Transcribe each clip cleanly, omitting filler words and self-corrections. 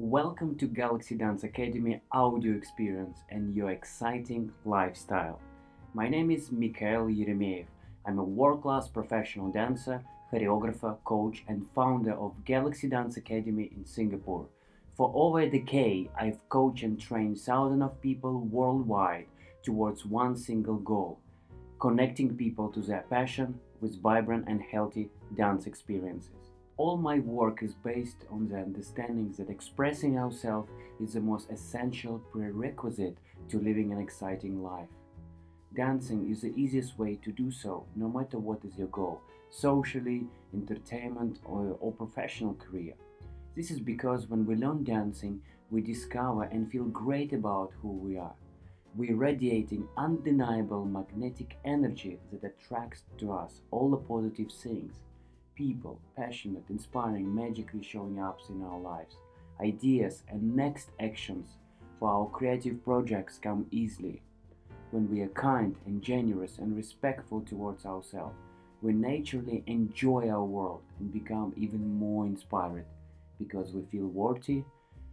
Welcome to Galaxy Dance Academy audio experience and your exciting lifestyle. My name is Mikhail Yeremeyev. I'm a world-class professional dancer, choreographer, coach, and founder of Galaxy Dance Academy in Singapore. For over a decade, I've coached and trained thousands of people worldwide towards one single goal: connecting people to their passion with vibrant and healthy dance experiences. All my work is based on the understanding that expressing ourselves is the most essential prerequisite to living an exciting life. Dancing is the easiest way to do so, no matter what is your goal, socially, entertainment, or professional career. This is because when we learn dancing, we discover and feel great about who we are. We're radiating undeniable magnetic energy that attracts to us all the positive things: people, passionate, inspiring, magically showing up in our lives. Ideas and next actions for our creative projects come easily. When we are kind and generous and respectful towards ourselves, we naturally enjoy our world and become even more inspired because we feel worthy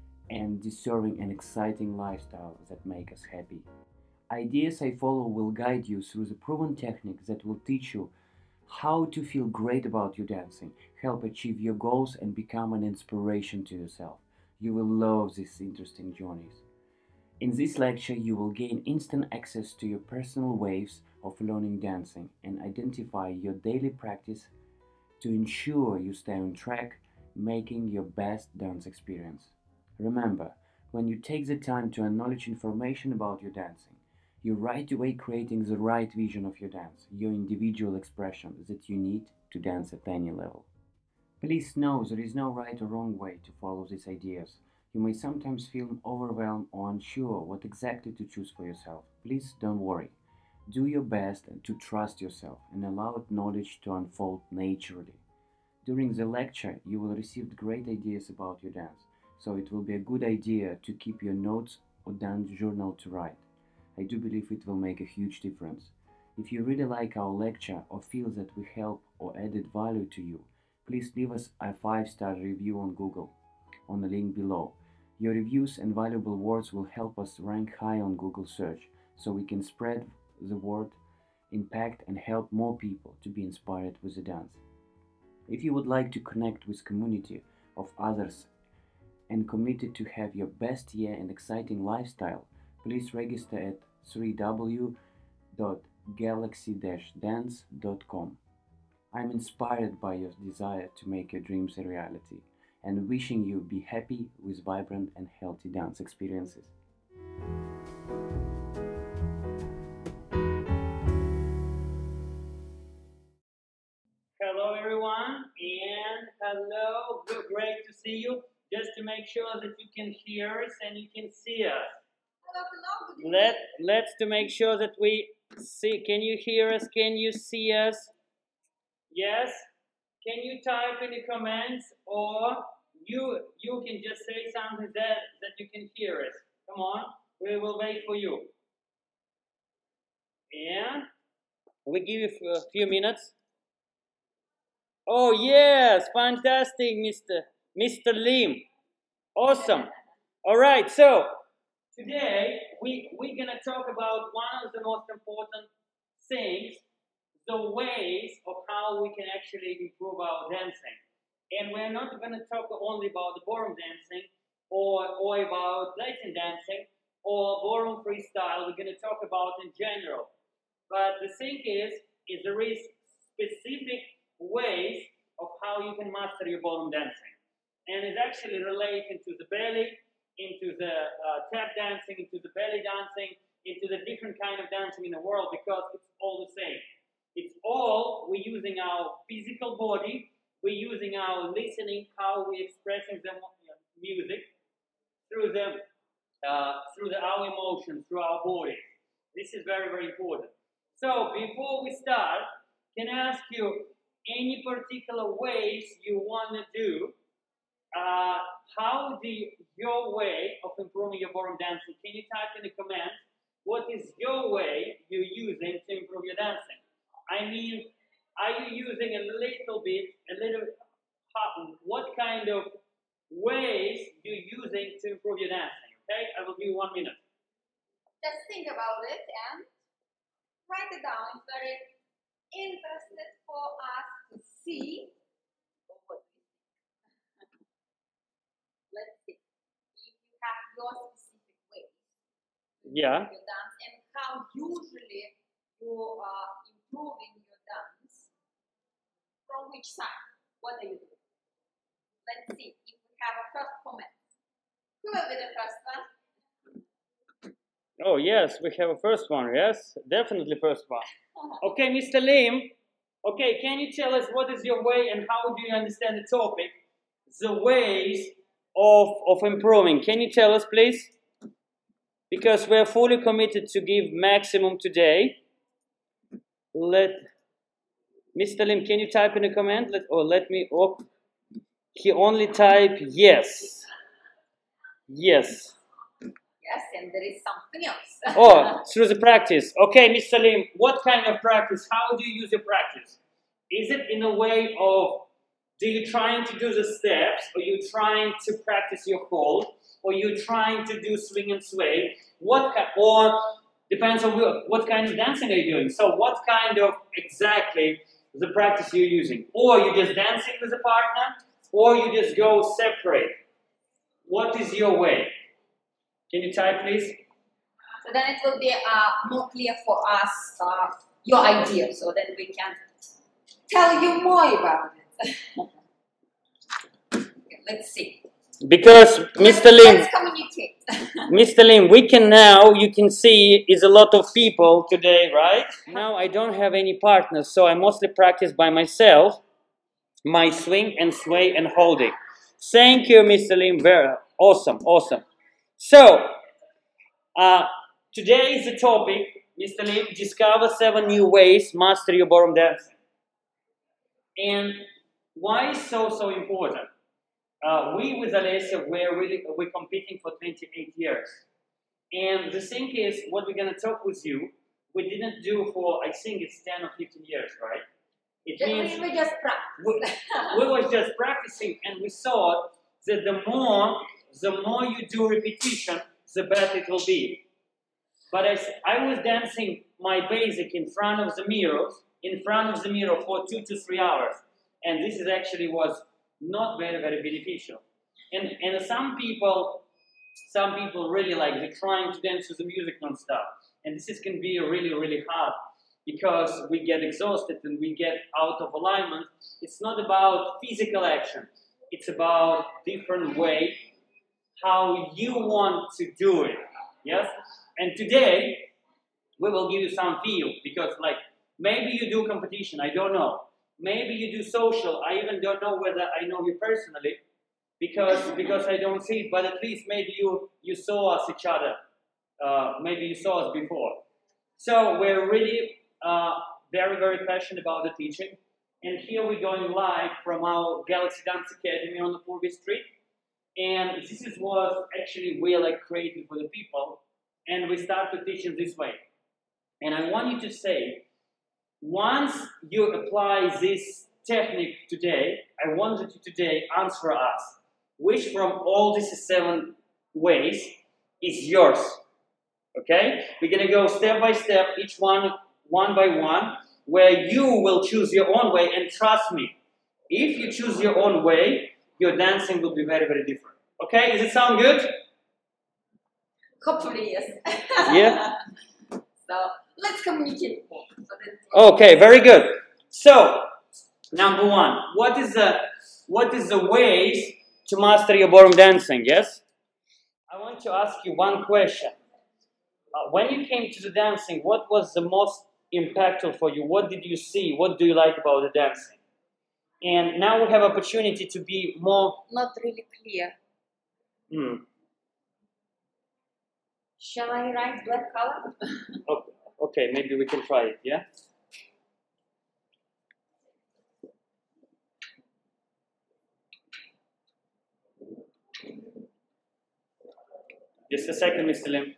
and deserving an exciting lifestyle that make us happy. Ideas I follow will guide you through the proven techniques that will teach you how to feel great about your dancing, help achieve your goals, and become an inspiration to yourself. You will love these interesting journeys. In this lecture, you will gain instant access to your personal waves of learning dancing and identify your daily practice to ensure you stay on track, making your best dance experience. Remember, when you take the time to acknowledge information about your dancing, you're right away creating the right vision of your dance, your individual expression that you need to dance at any level. Please know there is no right or wrong way to follow these ideas. You may sometimes feel overwhelmed or unsure what exactly to choose for yourself. Please don't worry. Do your best to trust yourself and allow knowledge to unfold naturally. During the lecture, you will receive great ideas about your dance, so it will be a good idea to keep your notes or dance journal to write. I do believe it will make a huge difference. If you really like our lecture or feel that we help or added value to you, please leave us a 5-star review on Google on the link below. Your reviews and valuable words will help us rank high on Google search so we can spread the word, impact, and help more people to be inspired with the dance. If you would like to connect with community of others and committed to have your best year and exciting lifestyle, please register at www.galaxy-dance.com. I'm inspired by your desire to make your dreams a reality and wishing you be happy with vibrant and healthy dance experiences. Hello, everyone, and hello. Great to see you. Just to make sure that you can hear us and you can see us. Let's to make sure that we see. Can you hear us? Can you see us? Yes. Can you type in the comments, or you can just say something that you can hear us? Come on, we will wait for you. Yeah. We give you a few minutes. Oh yes, fantastic, Mr. Lim. Awesome. All right, so today we're gonna talk about one of the most important things, the ways of how we can actually improve our dancing. And we're not gonna talk only about the ballroom dancing or about Latin dancing or ballroom freestyle. We're gonna talk about in general. But the thing is there is specific ways of how you can master your ballroom dancing. And it's actually related to the belly, into the tap dancing, into the belly dancing, into the different kind of dancing in the world, because it's all the same. It's all, we're using our physical body, we're using our listening, how we're expressing the music through our emotions, through our body. This is very, very important. So before we start, can I ask you any particular ways you want to do? How do your way of improving your ballroom dancing? Can you type in the comments what is your way you're using to improve your dancing? I mean, are you using what kind of ways you're using the dancing. Okay, I will give you 1 minute. Just think about it and write it down. It's very interesting for us to see. Let's see if you have your specific ways to Yeah. improve your dance and how usually you are improving your dance. From which side? What are you doing? Let's see if we have a first comment. Who will be the first one? Oh yes, we have a first one. Yes, definitely first one. Okay, Mr. Lim. Okay, can you tell us what is your way and how do you understand the topic? The ways of improving. Can you tell us, please? Because we are fully committed to give maximum today. Mr. Lim, can you type in a comment? He only type yes. Yes. Yes, and there is something else. Oh, through the practice. Okay, Mr. Lim, what kind of practice? How do you use your practice? Is it in a way of, do you trying to do the steps, or you trying to practice your hold, or you trying to do swing and sway? Or depends on what kind of dancing are you doing. So what kind of exactly the practice you're using? Or you just dancing with a partner, or you just go separate. What is your way? Can you type, please? So then it will be more clear for us your idea, so that we can tell you more about it. Okay, let's see. Because Mr. Lim, Let's communicate. Mr. Lim, you can see is a lot of people today, right? Now I don't have any partners, so I mostly practice by myself, my swing and sway and holding. Thank you, Mr. Lim, very awesome, awesome. So, today is the topic, Mr. Lim, discover 7 new ways, master your ballroom dancing. And why is so important? We with Alessia, we're competing for 28 years. And the thing is, what we're going to talk with you, we didn't do for, I think it's 10 or 15 years, right? It means we just practice. we was just practicing, and we thought that the more you do repetition, the better it will be. But as I was dancing my basic in front of the mirror for 2 to 3 hours, and this is actually was not very, very beneficial. And some people really like, they're trying to dance to the music non-stop. And this can be really, really hard because we get exhausted and we get out of alignment. It's not about physical action. It's about different way how you want to do it. Yes? And today, we will give you some feel because like, maybe you do competition, I don't know. Maybe you do social. I even don't know whether I know you personally because I don't see it, but at least maybe you saw us each other. Maybe you saw us before. So we're really very, very passionate about the teaching. And here we're going live from our Galaxy Dance Academy on the Purvi Street. And this is what actually we like created for the people. And we start to teach in this way. And I want you to say, once you apply this technique today, I want you to today answer us, which from all these 7 ways is yours. Okay? We're going to go step by step, each one by one, where you will choose your own way, and trust me, if you choose your own way, your dancing will be very, very different. Okay? Does it sound good? Hopefully, yes. Yeah? So, let's communicate more. Okay, very good. So, number 1, what is the ways to master your ballroom dancing? Yes? I want to ask you one question. When you came to the dancing, what was the most impactful for you? What did you see? What do you like about the dancing? And now we have opportunity to be more... Not really clear. Shall I write black color? Okay, maybe we can try it, yeah? Just a second, Mr. Lim.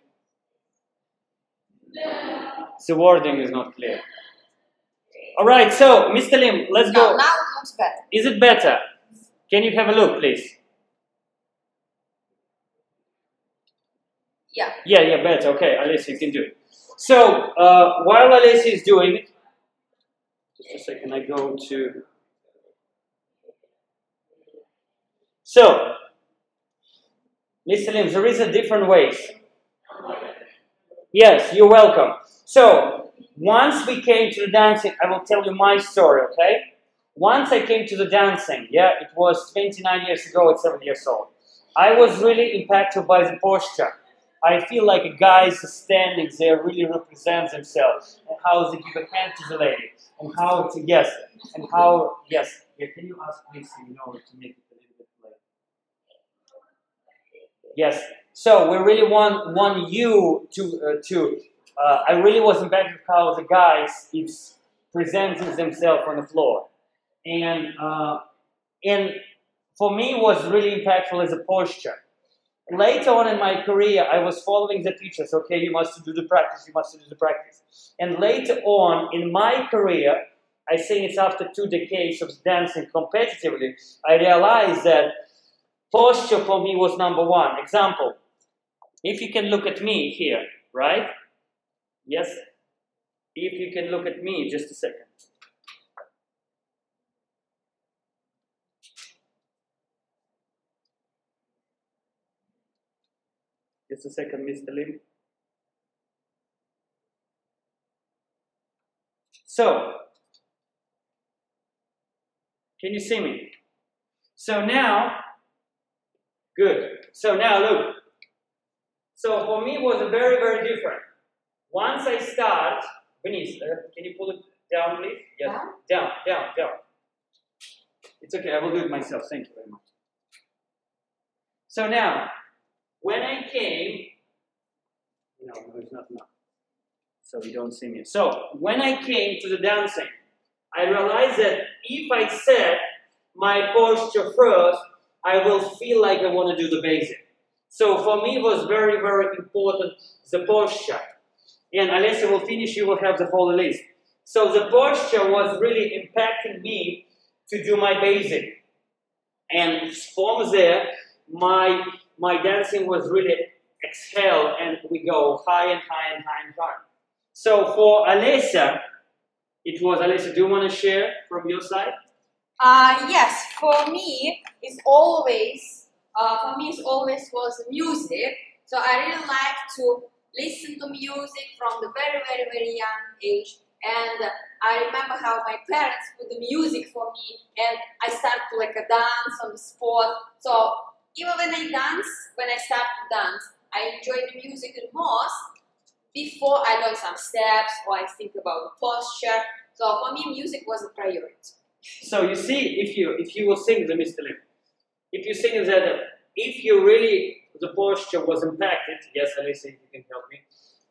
The wording is not clear. Alright, so, Mr. Lim, let's go. Now it looks better. Is it better? Can you have a look, please? Yeah. Yeah, better. Okay, Alessia, you can do it. So, while Alessia is doing it, just a second, I go to... So, Mr. Lim, there is a different ways. Yes, you're welcome. So, once we came to the dancing, I will tell you my story, okay? Once I came to the dancing, yeah, it was 29 years ago at 7 years old. I was really impacted by the posture. I feel like a guy is standing there really represents himself, and how they give a hand to the lady, and how to, yes, and how, yes. Yeah, can you ask please, you know, to make it a little bit like... Yes. So we really want you to I really was impacted how the guys is presenting themselves on the floor, and for me was really impactful as a posture. Later on in my career, I was following the teachers. Okay, you must do the practice. You must do the practice. And later on in my career, I think it's after 2 decades of dancing competitively, I realized that posture for me was number one. Example. If you can look at me here, right? Yes? If you can look at me, just a second. Just a second, Mr. Lim. So, can you see me? So now, good. So now look. So for me it was very, very different. Once I start, Venice, can you pull it down, please? Yes. Down. It's okay, I will do it myself. Thank you very much. So now, when I came, no, it's not enough. So you don't see me. So when I came to the dancing, I realized that if I set my posture first, I will feel like I want to do the basic. So for me it was very, very important, the posture. And Alessia will finish, you will have the whole list. So the posture was really impacting me to do my basic. And from there, my dancing was really exhale, and we go high and high and high and high. So for Alessia, it was, Alessia, do you want to share from your side? Yes, for me, it's always was music. So I really like to listen to music from the very, very, very young age. And I remember how my parents put the music for me, and I start to like a dance on the spot. So even when I start to dance, I enjoy the music the most before I learn some steps or I think about the posture. So for me, music was a priority. So you see, if you will sing the Mr. Lim, if you sing that, if you really, the posture was impacted, yes, Alessia, if you can help me.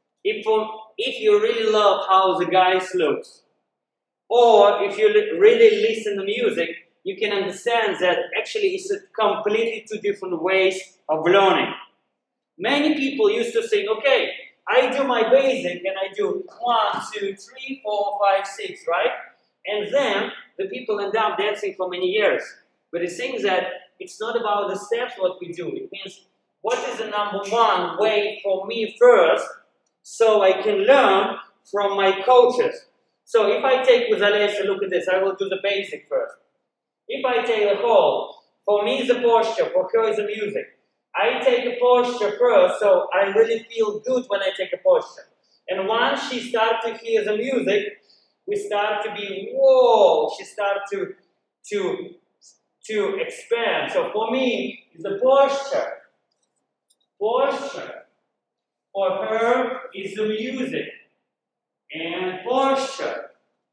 If you really love how the guys looks, or if you really listen to music, you can understand that actually it's a completely 2 different ways of learning. Many people used to think, okay, I do my basic and I do 1, 2, 3, 4, 5, 6, right? And then the people end up dancing for many years. But the thing is that it's not about the steps what we do. It means what is the number one way for me first, so I can learn from my coaches. So if I take with Alessia, look at this, I will do the basic first. If I take the whole, for me is the posture, for her is the music. I take a posture first, so I really feel good when I take a posture. And once she starts to hear the music, we start to be, whoa, she starts to expand. So for me, it's the posture. Posture. For her is the music. And posture.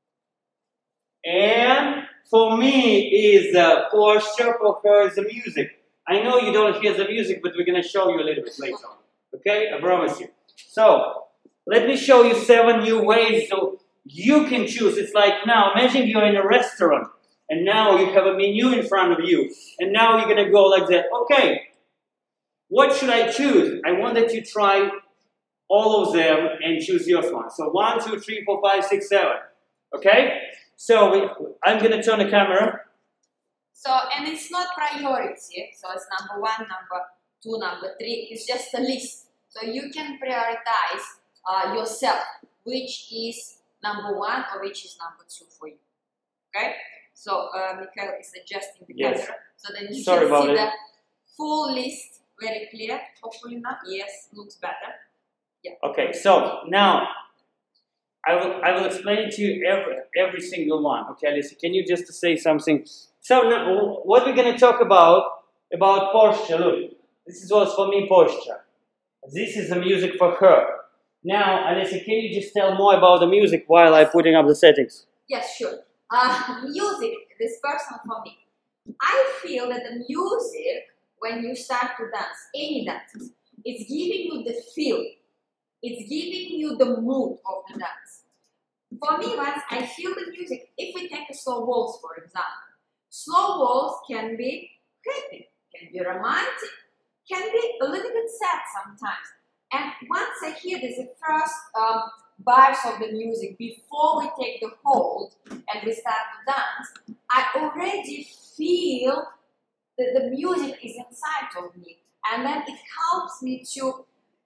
And for me is the posture, for her is the music. I know you don't hear the music, but we're going to show you a little bit later on. Okay? I promise you. So, let me show you 7 new ways so you can choose. It's like now, imagine you're in a restaurant, and now you have a menu in front of you, and now you're going to go like that. Okay, what should I choose? I want that you try all of them and choose yours one. So 1, 2, 3, 4, 5, 6, 7. Okay? So I'm going to turn the camera. So, and it's not priority. So it's number 1, number 2, number 3. It's just a list. So you can prioritize yourself, which is number one or which is number two for you. Okay? So Mikhail is adjusting the camera so then you can see the full list very clear. Hopefully now, yes, looks better. Yeah. Okay, so now I will explain to you every single one. Okay, Alicia, can you just say something? So now, what we're gonna talk about posture. Look, this is what's for me posture. This is the music for her. Now, Alicia, can you just tell more about the music while I'm putting up the settings? Yes, sure. Music is personal for me. I feel that the music, when you start to dance, any dance, it's giving you the feel. It's giving you the mood of the dance. For me, once I feel the music, if we take a slow waltz, for example, slow waltz can be happy, can be romantic, can be a little bit sad sometimes. And once I hear the first bars of the music before we take the hold and we start to dance, I already feel that the music is inside of me, and then it helps me to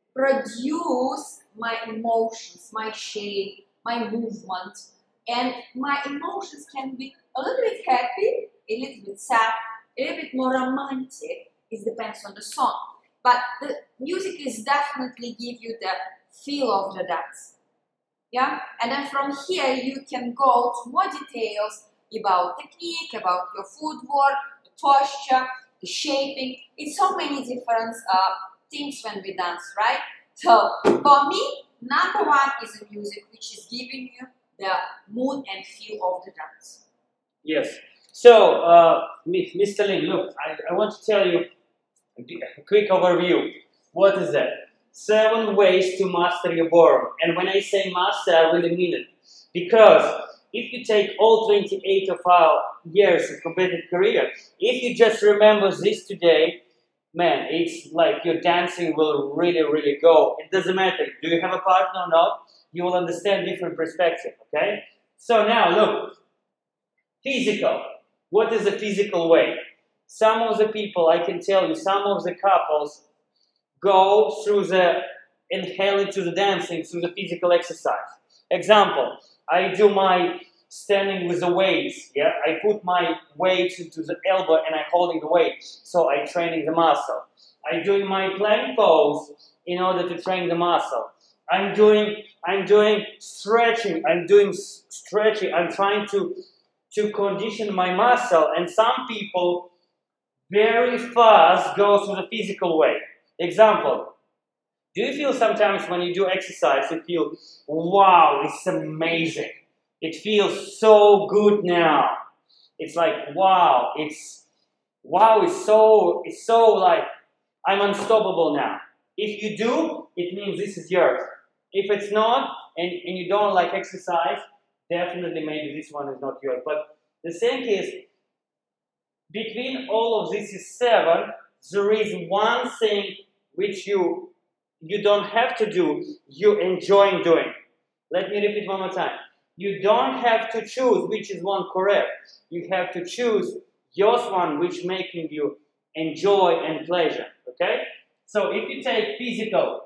produce my emotions, my shape, my movement, and my emotions can be a little bit happy, a little bit sad, a little bit more romantic. It depends on the song, but the music is definitely give you the feel of the dance. Yeah, and then from here you can go to more details about technique, about your footwork, the posture, the shaping. It's so many different things when we dance, right? So for me, number one is the music, which is giving you the mood and feel of the dance. Yes. So, Mr. Lim, look, I want to tell you a quick overview. What is that? 7 ways to master your ballroom. And when I say master, I really mean it. Because if you take all 28 of our years of competitive career, if you just remember this today, man, it's like your dancing will really, really go. It doesn't matter, do you have a partner or not, you will understand different perspective, okay? So now, look, physical. What is the physical way? Some of the people, I can tell you, some of the couples go through the inhaling to the dancing, through the physical exercise. Example, I do my standing with the weights, yeah? I put my weights into the elbow and I'm holding the weight, so I'm training the muscle. I'm doing my plank pose in order to train the muscle. I'm doing stretching, I'm trying to condition my muscle, and some people very fast go through the physical way. Example, do you feel sometimes when you do exercise, you feel, wow, it's amazing. It feels so good now. It's like, wow, it's so like, I'm unstoppable now. If you do, it means this is yours. If it's not, and you don't like exercise, definitely maybe this one is not yours. But the same case, between all of this is 7, there is one thing which you don't have to do, you enjoy doing. Let me repeat one more time. You don't have to choose which is one correct. You have to choose yours one which making you enjoy and pleasure. Okay? So if you take physical,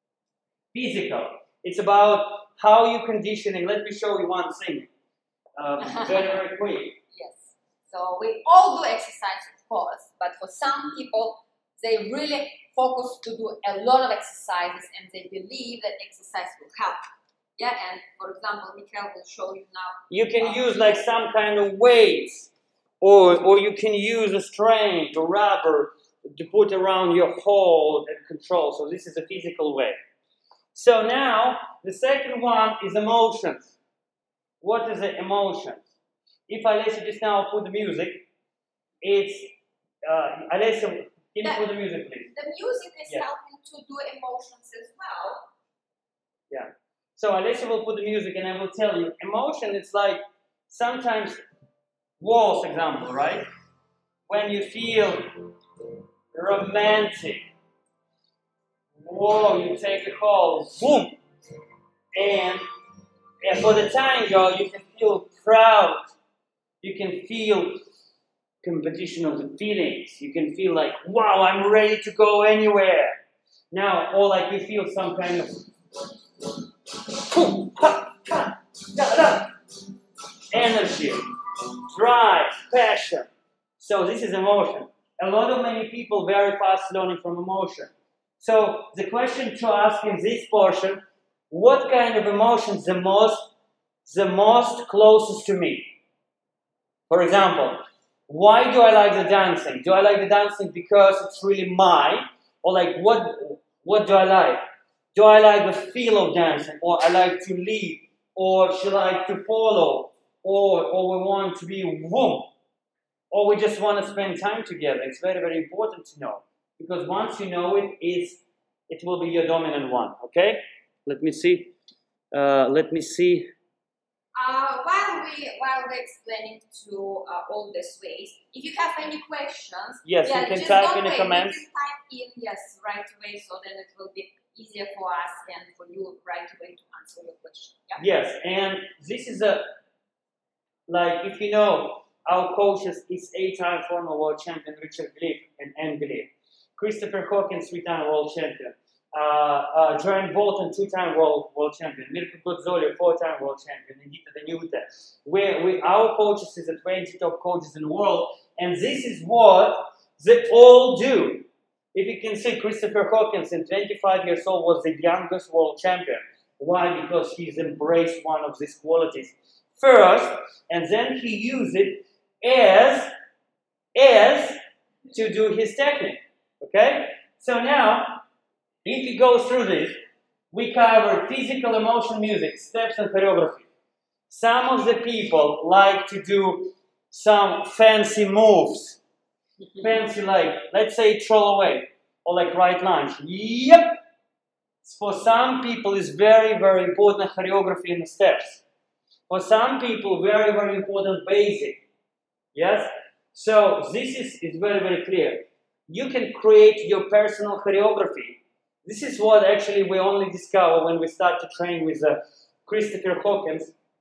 it's about how you conditioning. Let me show you one thing. Very, very quick. Yes. So we all do exercise, of course, but for some people, they really focus to do a lot of exercises and they believe that exercise will help. Yeah, and for example, Mikhail will show you now. You can use like some kind of weights, or you can use a string or rubber to put around your hold and control. So this is a physical way. So now, the second one is emotions. What is the emotions? If Alessia just now put the music, it's, Alessia, can you put the music, please? The music is helping to do emotions as well. Yeah. So Alessia will put the music and I will tell you, emotion, it's like sometimes waltz example, right? When you feel romantic, whoa, you take a hold, boom, and for the tango, you can feel proud, you can feel competition of the feelings, you can feel like, wow, I'm ready to go anywhere. Now, or like you feel some kind of boom, ha, ha, da, da, energy, drive, passion. So this is emotion. A lot of many people very fast learning from emotion. So the question to ask in this portion, what kind of emotions the most closest to me? For example, why do I like the dancing? Do I like the dancing because it's really mine? Or like what do I like? Do I like the feel of dancing? Or I like to lead? Or she like to follow? Or we want to be whoom? Or we just want to spend time together? It's very, very important to know. Because once you know it, it will be your dominant one. Okay? Let me see. While we're explaining to all these ways, if you have any questions, yes, you can type in the comments. You can type in yes right away, so then it will be easier for us and for you right away to answer your question. Yeah? Yes, and this is like if you know our coaches is 8-time former world champion Richard Gliff and Anne Gliff, Christopher Hawkins 3-time world champion. Joanne Bolton, 2-time world champion, Mirko Gozzoli, 4-time world champion, and Gita Danuta. Our coaches is the 20 top coaches in the world, and this is what they all do. If you can see, Christopher Hawkins, at 25 years old, was the youngest world champion. Why? Because he's embraced one of these qualities first, and then he used it as to do his technique. Okay? So now, if you go through this, we cover physical, emotion, music, steps, and choreography. Some of the people like to do some fancy moves. Fancy, like, let's say, troll away, or like right lunge. Yep! For some people, it's very, very important choreography and the steps. For some people, very, very important basic. Yes? So, this is very, very clear. You can create your personal choreography. This is what actually we only discover when we start to train with Christopher Hawkins.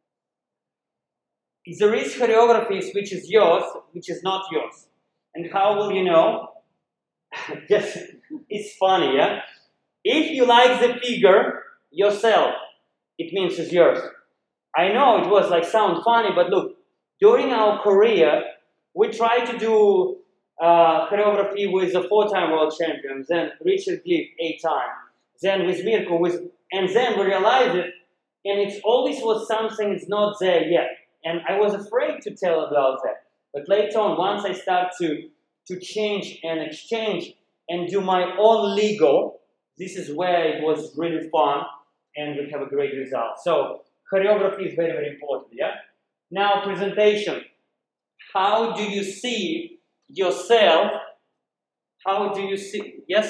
There is choreographies which is yours, which is not yours. And how will you know? Just, it's funny, yeah? If you like the figure yourself, it means it's yours. I know it was like sound funny, but look, during our career, we try to do choreography with the 4-time world champion, then Richard Gliff 8-time, then with Mirko, and then we realized it, and it always was something that's not there yet. And I was afraid to tell about that. But later on, once I start to change and exchange and do my own legal, this is where it was really fun and we have a great result. So choreography is very, very important, yeah? Now presentation. How do you see yourself? How do you see? Yes?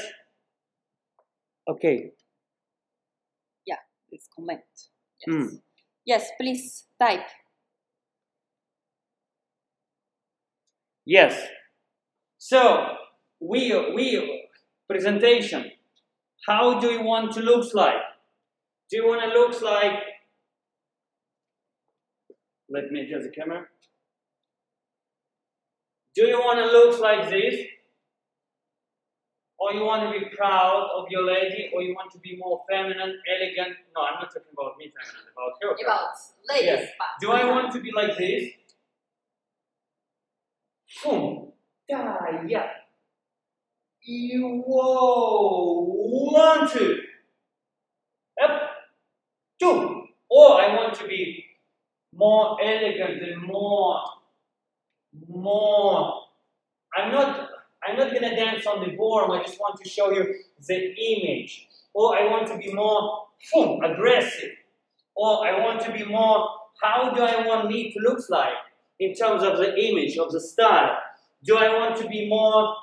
Okay. Yeah, please comment. Yes. Yes, please type. Yes. So we presentation. How do you want to look like? Do you want to look like? Let me adjust the camera. Do you want to look like this? Or you want to be proud of your lady? Or you want to be more feminine, elegant? No, I'm not talking about me feminine, about her. About ladies. Yes. Do I want to be like this? Boom. Yeah. Whoa. 1, 2. Up. 2. Or I want to be more elegant and more. I'm not gonna dance on the board. I just want to show you the image. Or I want to be more aggressive. Or I want to be more. How do I want me to look like in terms of the image, of the style? Do I want to be more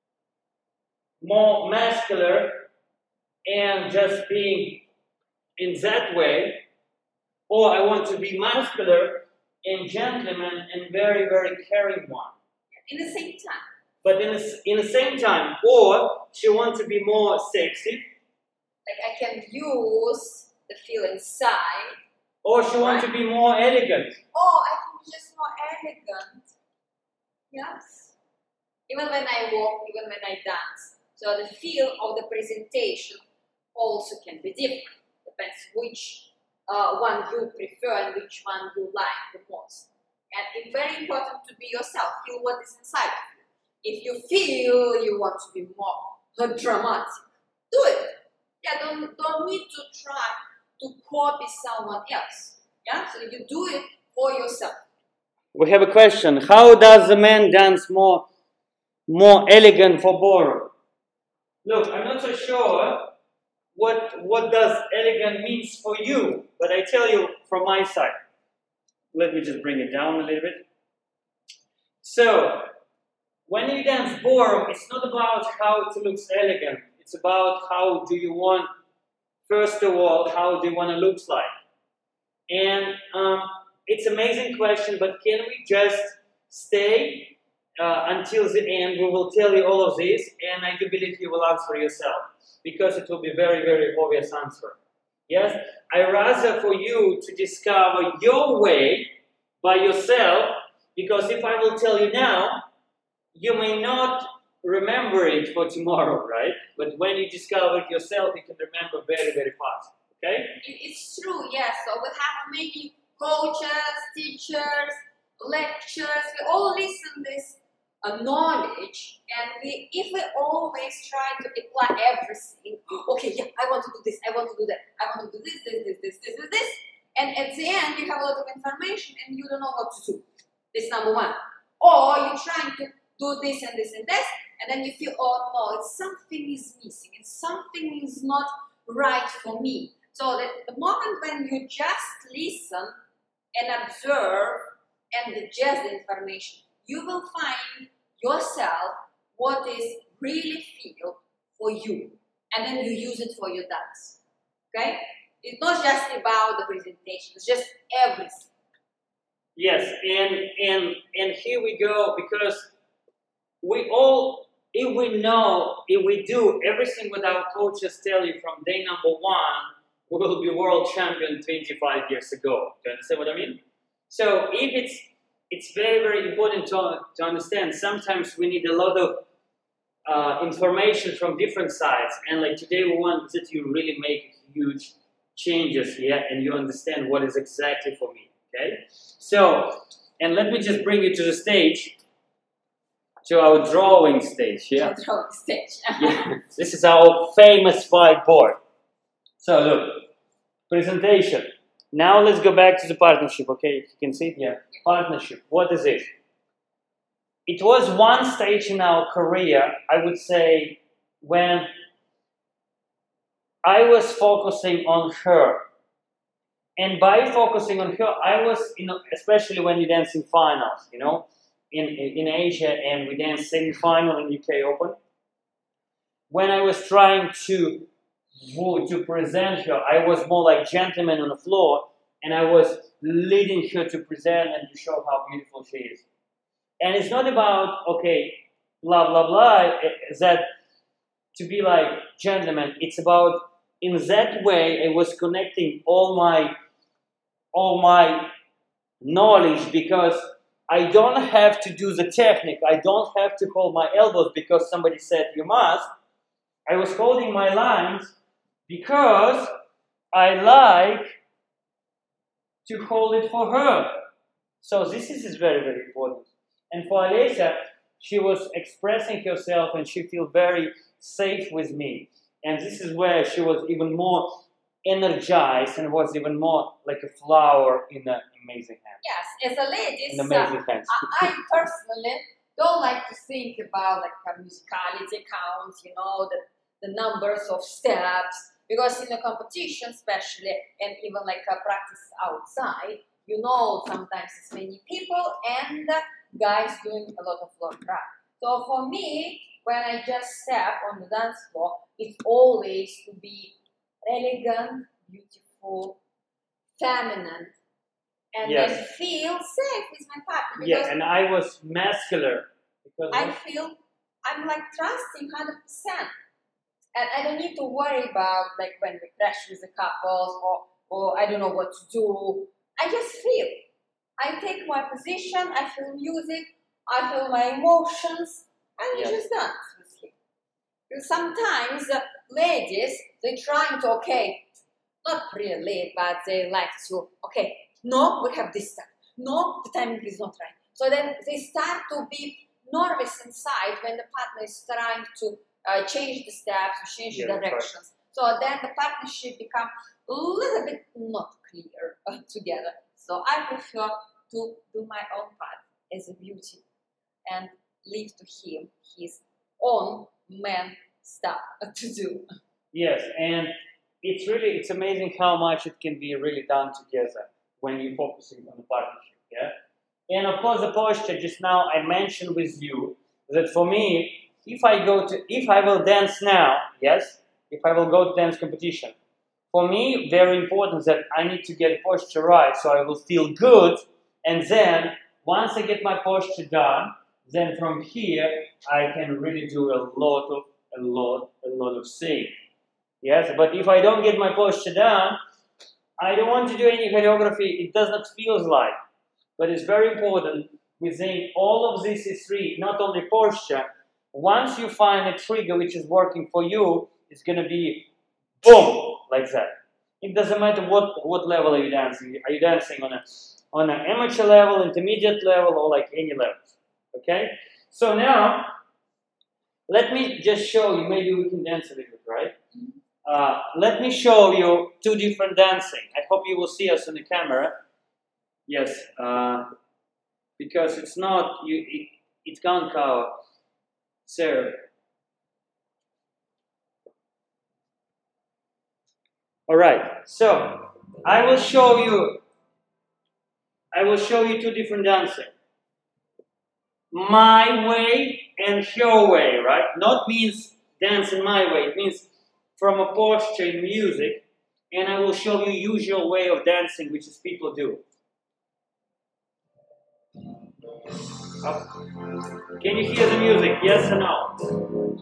muscular and just being in that way? Or I want to be muscular and gentleman and very, very caring one. In the same time. But in the same time, or she wants to be more sexy. Like I can use the feel inside. Or she wants to be more elegant. Oh, I can be just more elegant. Yes. Even when I walk, even when I dance. So the feel of the presentation also can be different. Depends which one you prefer and which one you like the most. And it's very important to be yourself. Feel what is inside of you. If you feel you want to be more dramatic, do it. Yeah, don't need to try to copy someone else. Yeah, so you do it for yourself. We have a question. How does the man dance more elegant for ballroom? Look, I'm not so sure what does elegant means for you, but I tell you from my side. Let me just bring it down a little bit. So, when you dance ballroom, it's not about how it looks elegant. It's about how do you want, first of all, how do you want to look like? And it's an amazing question, but can we just stay until the end? We will tell you all of this, and I do believe you will answer yourself, because it will be very, very obvious answer. Yes? I rather for you to discover your way by yourself, because if I will tell you now, you may not remember it for tomorrow, right? But when you discover it yourself, you can remember very, very fast. Okay? It's true, yes. So we have many coaches, teachers, lectures. We all listen this knowledge, and if we always try to apply everything, okay, yeah, I want to do this, I want to do that, I want to do this, and at the end you have a lot of information and you don't know what to do. This number one. Or you're trying to do this and this and this, and then you feel, oh no, something is missing, and something is not right for me. So that the moment when you just listen and observe and digest the information, you will find yourself what is really feel for you, and then you use it for your dance. Okay? It's not just about the presentation, it's just everything. Yes, and here we go, because we all, if we do everything what our coaches tell you from day number one, we will be world champion 25 years ago. Do you understand what I mean? So if it's very, very important to understand, sometimes we need a lot of information from different sides, and like today we want that you really make huge changes here and you understand what is exactly for me. Okay? So, and let me just bring you to the stage, to our drawing stage. Yeah? Drawing stage. Yeah. This is our famous whiteboard. So look, presentation. Now let's go back to the partnership, okay? You can see it here. Partnership. What is it? It was one stage in our career, I would say, when I was focusing on her. And by focusing on her, I was, especially when you dance in finals, in Asia, and we danced semi-final in UK Open. When I was trying to present her, I was more like gentleman on the floor, and I was leading her to present and to show how beautiful she is. And it's not about, okay, blah, blah, blah, that to be like gentleman. It's about, in that way, I was connecting all my knowledge, because I don't have to do the technique. I don't have to hold my elbows because somebody said you must. I was holding my lines because I like to hold it for her. So this is very, very important. And for Alessia, she was expressing herself and she felt very safe with me. And this is where she was even more energized and was even more like a flower in an amazing hand. Yes, as a lady, In amazing hands. I personally don't like to think about like a musicality counts, the numbers of steps, because in a competition especially, and even like a practice outside, sometimes it's many people and guys doing a lot of floor track. So for me, when I just step on the dance floor, it's always to be elegant, beautiful, feminine, and Yes. then feel safe with my partner. Yeah, and I was muscular. Because I feel I'm like trusting 100%. And I don't need to worry about like when we crash with the couples or I don't know what to do. I just feel. I take my position, I feel music, I feel my emotions, and we Yeah. just dance with him. Sometimes ladies, they trying to, okay, not really, but they like to, okay, no, we have this step. No, the timing is not right. So then they start to be nervous inside when the partner is trying to change the steps, change the directions. So then the partnership become a little bit not clear together. So I prefer to do my own part as a beauty and leave to him his own man stuff to do. Yes, and it's amazing how much it can be really done together when you're focusing on the partnership. Yeah, and of course the posture. Just now I mentioned with you that for me, if I will dance now, yes, if I will go to dance competition, for me very important that I need to get posture right, so I will feel good, and then once I get my posture done, then from here I can really do a lot of things. Yes, but if I don't get my posture done, I don't want to do any choreography. It does not feel like. But it's very important within all of these three, not only posture. Once you find a trigger which is working for you, it's going to be boom like that. It doesn't matter what level are you dancing. Are you dancing on an amateur level, intermediate level, or like any levels? Okay. So now, let me just show you. Maybe we can dance a little bit, right? Let me show you two different dancing. I hope you will see us on the camera. Yes, because it's not it can't cover. So, all right. So I will show you two different dancing. My way and your way, right? Not means dance in my way. It means from a posture in music, and I will show you usual way of dancing, which is people do. Can you hear the music? Yes or no?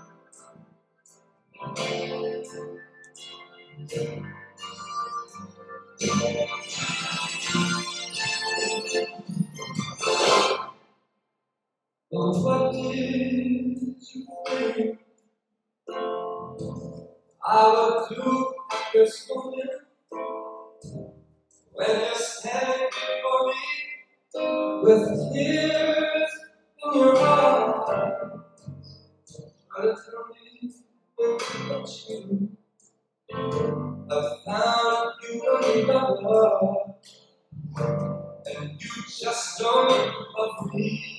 What did you think I would do this for you when you're standing before me with tears in your eyes? Try to tell me that you have found you another, and you just don't love me.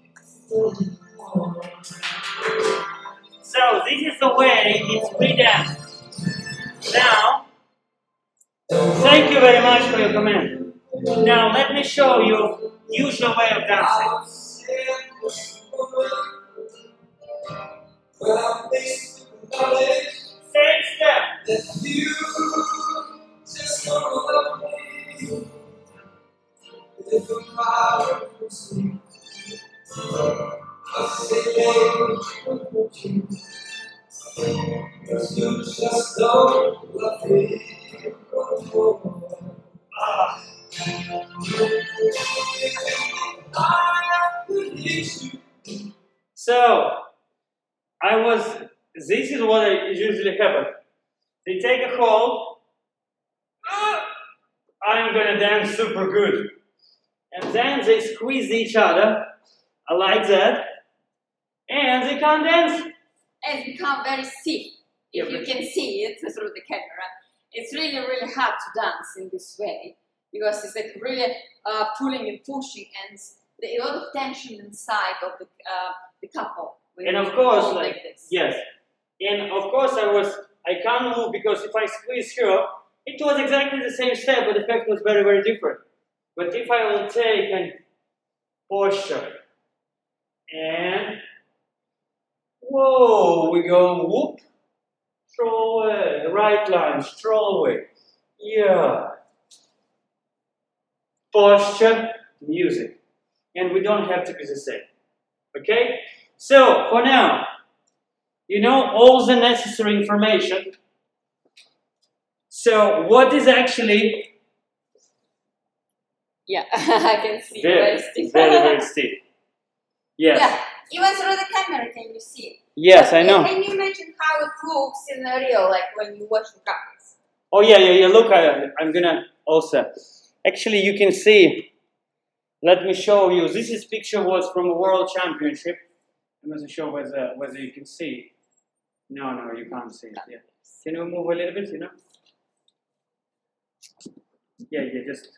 So this is the way it's pre-danced. Now, thank you very much for your comment. Now let me show you usual way of dancing. Same step. That you just don't love me. If the power was me, I say you, cause you just don't love me. So, this is what usually happens. They take a hold, I'm gonna dance super good. And then they squeeze each other, like that, and they can't dance. And become very stiff. If you can see it through the camera, it's really, really hard to dance in this way because it's like really pulling and pushing, and a lot of tension inside of the couple. And of course, like this. Yes. And of course, I can't move because if I squeeze her, it was exactly the same step, but the effect was very, very different. But if I will take and posture and whoa, we go whoop, throw away, right line, throw away, yeah. Posture, music, and we don't have to be the same. Okay? So for now, you know all the necessary information. So what is actually? Yeah, I can see. Very stiff. Very, very stiff. Yes. Yeah, even through the camera, can you see? Yes, I know. Can you imagine how it looks in the real, like when you watch the couples? Oh yeah. Look, I'm gonna also. Actually, you can see. Let me show you. This picture was from a World Championship. I'm gonna show whether you can see. No, you can't see it. Yeah. Can you move a little bit? You know. Yeah. Just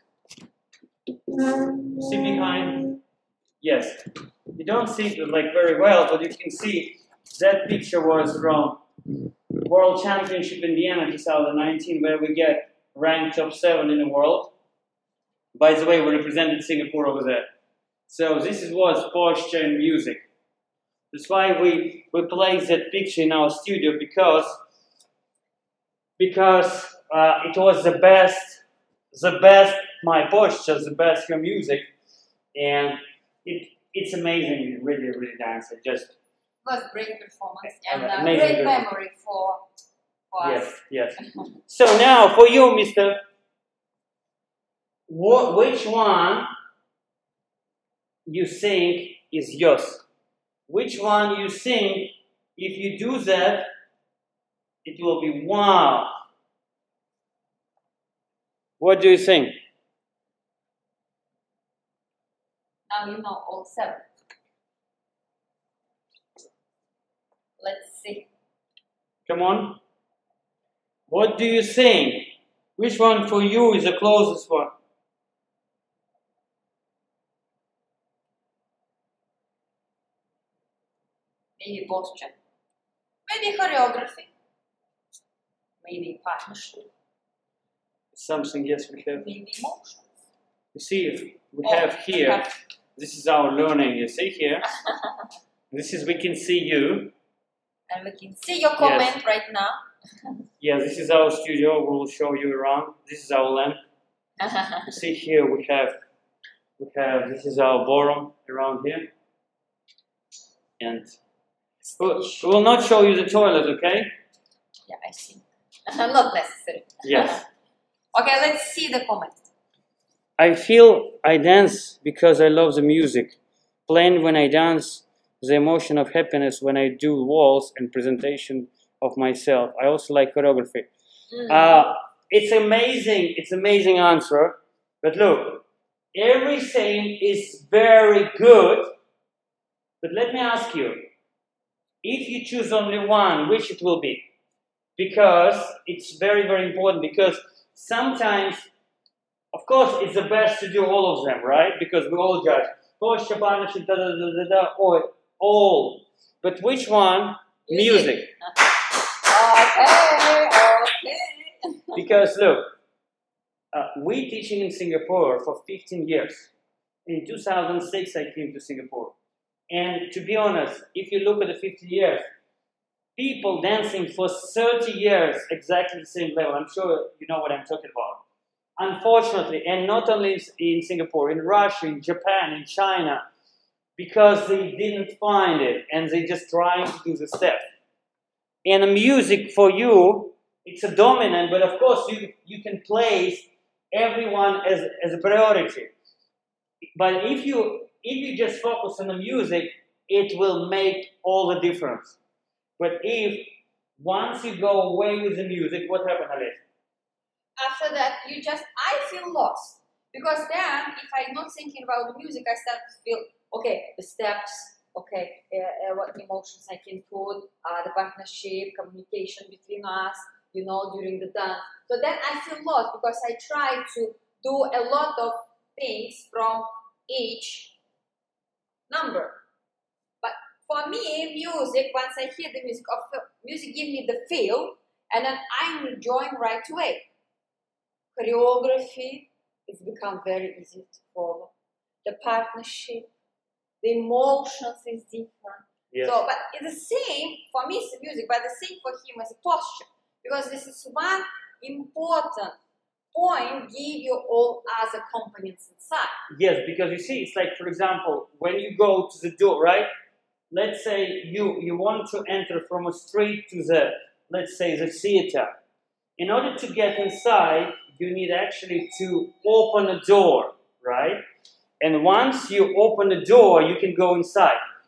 see behind. Yes. You don't see it like very well, but you can see that picture was from World Championship in Vienna 2019, where we get ranked top 7 in the world. By the way, we represented Singapore over there. So this was posture and music. That's why we placed that picture in our studio, because it was the best, my posture, the best her music, and it's amazing, really dance. It just was great performance and a amazing great performance. memory for us. Yes. So now for you, Mister, which one you think is yours? Which one you think, if you do that, it will be wow? What do you think? Now you know all 7. Let's see. Come on. What do you think? Which one for you is the closest one? Maybe posture. Maybe choreography. Maybe partnership. Something, yes, we have. Maybe emotions. You see, we have here, this is our learning, you see here. This is, we can see you. And we can see your comment right now. Yeah, this is our studio, we will show you around. This is our lamp. You see here, we have, this is our ballroom around here. And we will not show you the toilet, okay? Yeah, I see. Not necessary. Yes. Okay, let's see the comment. I feel I dance because I love the music. Plain when I dance, the emotion of happiness when I do waltz and presentation of myself. I also like choreography. It's amazing answer. But look, everything is very good. But let me ask you, if you choose only one, which it will be? Because it's very important, because sometimes, of course, it's the best to do all of them, right? Because we all judge. Posture, partnership, or all. But which one? Music. Okay. Because look, we teaching in Singapore for 15 years. In 2006, I came to Singapore. And to be honest, if you look at the 15 years, people dancing for 30 years exactly the same level. I'm sure you know what I'm talking about. Unfortunately, and not only in Singapore, in Russia, in Japan, in China, because they didn't find it and they just trying to do the step. And the music for you, it's a dominant, but of course you can place everyone as a priority. But if you just focus on the music, it will make all the difference. But if once you go away with the music, what happens, Alice? After that, I feel lost. Because then, if I'm not thinking about the music, I start to feel, okay, the steps, okay, what emotions I can put, the partnership, communication between us, during the dance. So then I feel lost because I try to do a lot of things from each number. But for me, music, once I hear the music, music gives me the feel, and then I'm enjoying right away. Choreography, it's become very easy to follow. The partnership, the emotions is different. Yes. So, but it's the same, for me it's the music, but the same for him as a posture. Because this is one important point, give you all other components inside. Yes, because you see, it's like, for example, when you go to the door, right? Let's say you want to enter from a street to the, let's say, the theater. In order to get inside, you need actually to open a door, right? And once you open the door, you can go inside.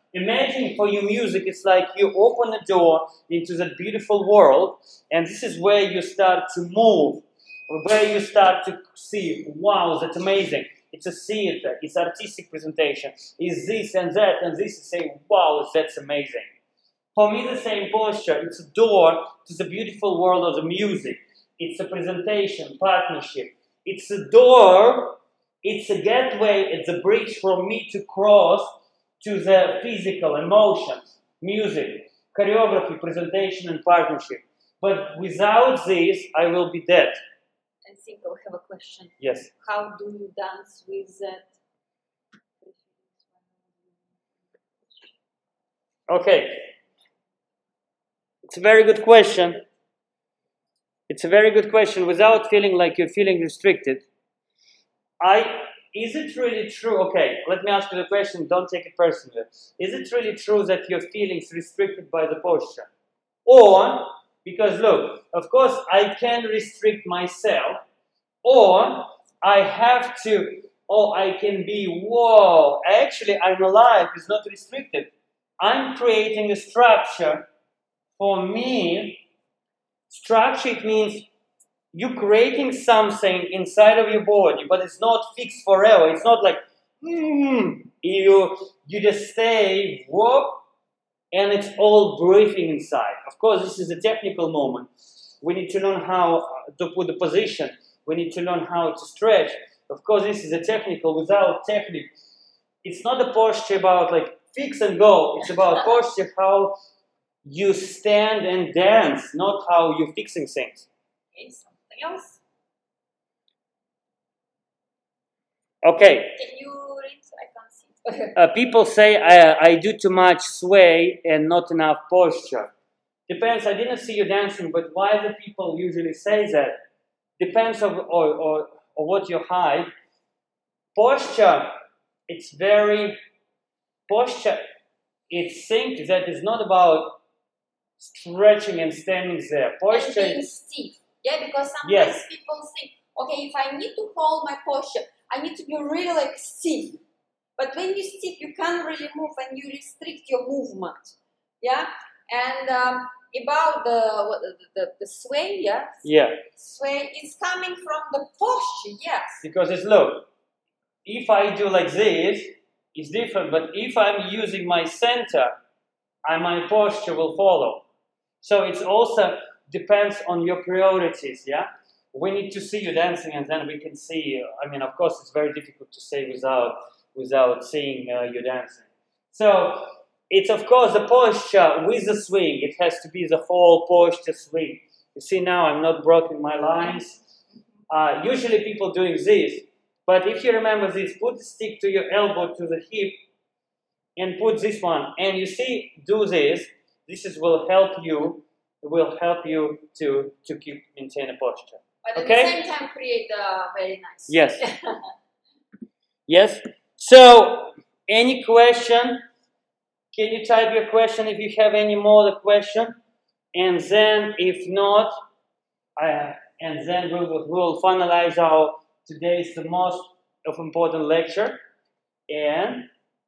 imagine for you music, it's like you open a door into that beautiful world, and this is where you start to move, where you start to see, wow, that's amazing. It's a theater, it's artistic presentation, it's this and that, and this is saying, wow, that's amazing. For me, the same posture, it's a door to the beautiful world of the music. It's a presentation, partnership. It's a door, it's a gateway, it's a bridge for me to cross to the physical emotions, music, choreography, presentation, and partnership. But without this, I will be dead. And think I have a question. Yes. How do you dance with that? Okay. It's a very good question. It's a very good question. Without feeling like you're feeling restricted, is it really true? Okay, let me ask you the question. Don't take it personally. Is it really true that your feelings restricted by the posture? Or, because look, of course I can restrict myself, or I have to, or I can be, whoa, actually I'm alive, it's not restricted. I'm creating a structure for me. Structure, it means you're creating something inside of your body, but it's not fixed forever. It's not like, you just stay, whoop, and it's all breathing inside. Of course, this is a technical moment. We need to learn how to put the position. We need to learn how to stretch. Of course, this is a technical. Without technique, it's not a posture about like fix and go. It's about posture how you stand and dance, not how you're fixing things. Okay, something else. Okay. Can you read so I can see? People say I do too much sway and not enough posture. Depends. I didn't see you dancing, but why do people usually say that? Depends on or what you hide. Posture. It's very posture. It's thing that is not about stretching and standing there. Posture and being stiff. Yeah, because sometimes people think, okay, if I need to hold my posture, I need to be really like stiff. But when you stiff, you can't really move and you restrict your movement. Yeah, and about the sway, yeah. Yeah. Sway is coming from the posture, yes. Because it's look, if I do like this, it's different. But if I'm using my center, my posture will follow. So it's also depends on your priorities, yeah? We need to see you dancing and then we can see, I mean, of course, it's very difficult to say without seeing you dancing. So it's, of course, the posture with the swing. It has to be the whole posture swing. You see now, I'm not broken my lines. Usually people doing this. But if you remember this, put the stick to your elbow, to the hip, and put this one. And you see, do this. This will help you. It will help you to maintain a posture. But at okay? the same time, create very nice. Yes. Yes. So, any question? Can you type your question if you have any more question? And then, if not, and then we will finalize our today's the most important lecture, and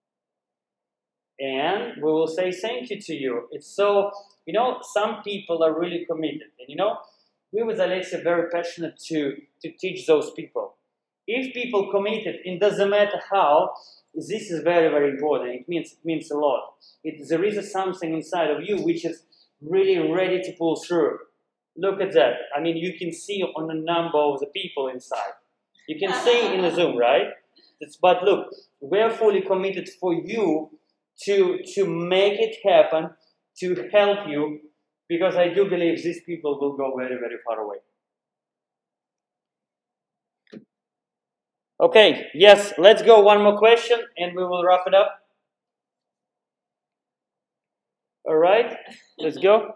we will say thank you to you. It's so, you know, some people are really committed, and you know, we with Alexia are very passionate to teach those people. If people committed, it doesn't matter how, this is very, very important. It means a lot. There is something inside of you which is really ready to pull through. Look at that. I mean, you can see on the number of the people inside. You can see in the Zoom, right? But look, we're fully committed for you to make it happen, to help you, because I do believe these people will go very, very far away. Okay, yes, let's go one more question and we will wrap it up. All right, let's go.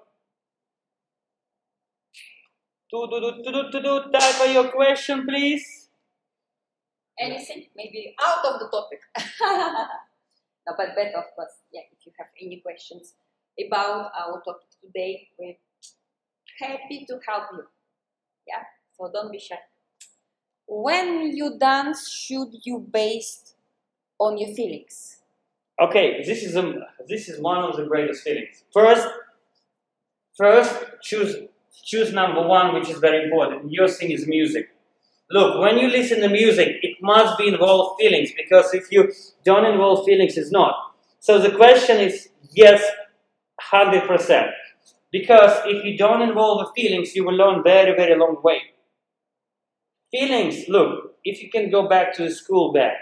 Type your question, please. Anything? Maybe out of the topic. No, but better, of course. Yeah, if you have any questions about our topic today, we're happy to help you. Yeah, so don't be shy. When you dance, should you based on your feelings? Okay, this is one of the greatest feelings. First, choose number one, which is very important. Your thing is music. Look, when you listen to music, it must be involved feelings, because if you don't involve feelings, it's not. So the question is yes, 100%. Because if you don't involve the feelings, you will learn very, very long way. Feelings, look, if you can go back to the school back,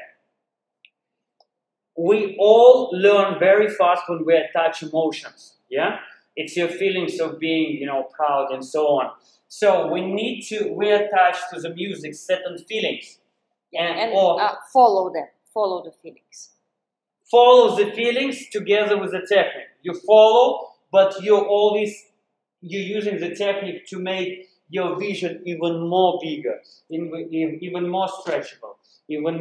we all learn very fast when we attach emotions, yeah? It's your feelings of being, proud and so on. So we attach to the music certain feelings. And follow them, follow the feelings. Follow the feelings together with the technique. You follow, but you're using the technique to make your vision even more bigger, even more stretchable, even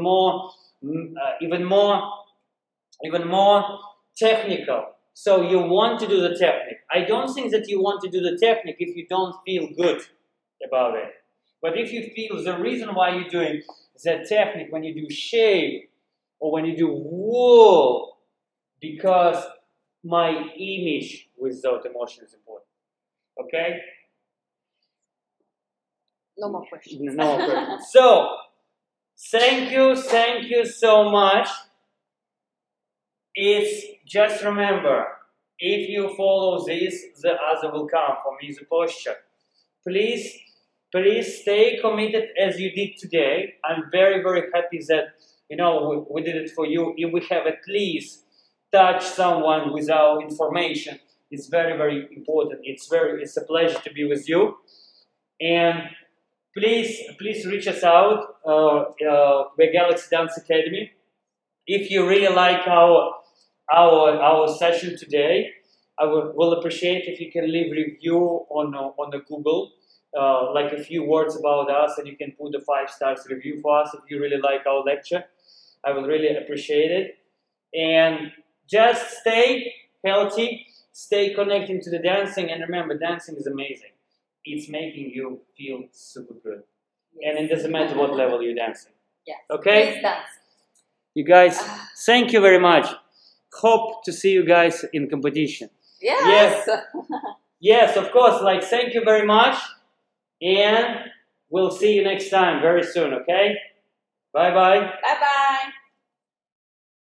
more technical. So you want to do the technique. I don't think that you want to do the technique if you don't feel good about it. But if you feel the reason why you're doing the technique when you do shave or when you do wool, because my image without emotion is important. Okay? No more questions. No more questions. So, thank you so much. Just remember, if you follow this, the other will come. For me, the posture. Please stay committed as you did today. I'm very, very happy that we did it for you. If we have at least touched someone with our information, it's very, very important. It's a pleasure to be with you. And please reach us out, the Galaxy Dance Academy. If you really like our session today, I will appreciate if you can leave a review on the Google, like a few words about us, and you can put a 5 stars review for us if you really like our lecture. I will really appreciate it. And just stay healthy, stay connected to the dancing, and remember, dancing is amazing. It's making you feel super good. Yes. And it doesn't matter what level you're dancing. Yeah. Okay? Please dance. You guys, thank you very much. Hope to see you guys in competition. Yes. Yes, of course. Thank you very much. And we'll see you next time very soon, okay? Bye-bye. Bye-bye.